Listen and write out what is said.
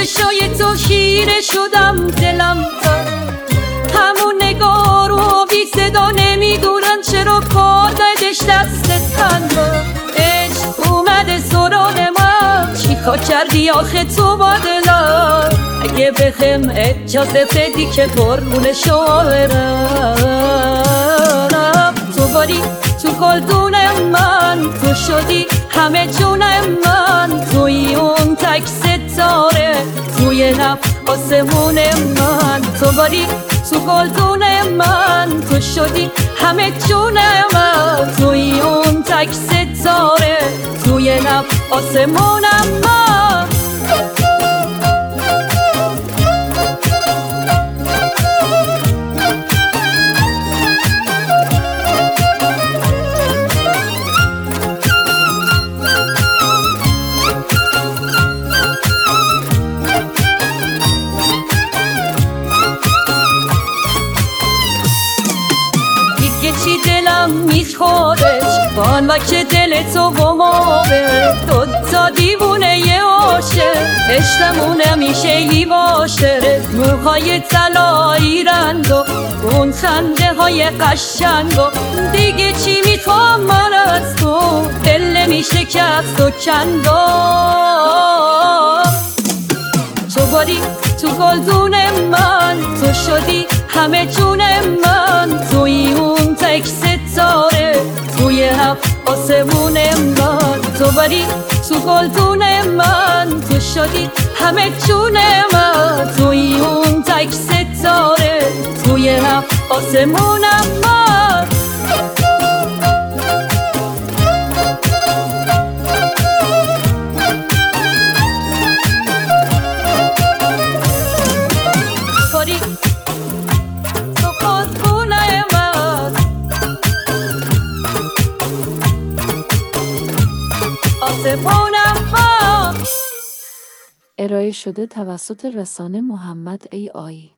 چشای تو خیره شدم دلم همون نگاه رو بی صدا نمیدونن چرا پادش دست تنها عشق اومده سراغ من چیکار کردی آخه تو با دلم اگه بخم اجازه بدی که قربون شاعرم تو باری تو گلدون من تو شدی همه جون من توی اون تک ستاره توی نف آسمون من تو باری تو گلدون من تو شدی همه جون من توی اون تک ستاره توی نف آسمون من چی دلم میخوادش بان و که دل تو با ما به دوتا دیوونه یه عاشق عشقمون همیشه باشه موهای طلایی رنگ و اون خنده های قشنگ و دیگه چی میخوام من از تو دل نمیشه که از تو کندم تو باری تو گلدون من تو شدی همه جون من توی اون تک ستاره توی هفت آسمون من تو باری تو گلدون من تو شدی همه جون من توی اون تک ستاره توی هفت آسمون من ارائه شده توسط رسانه محمد ای آی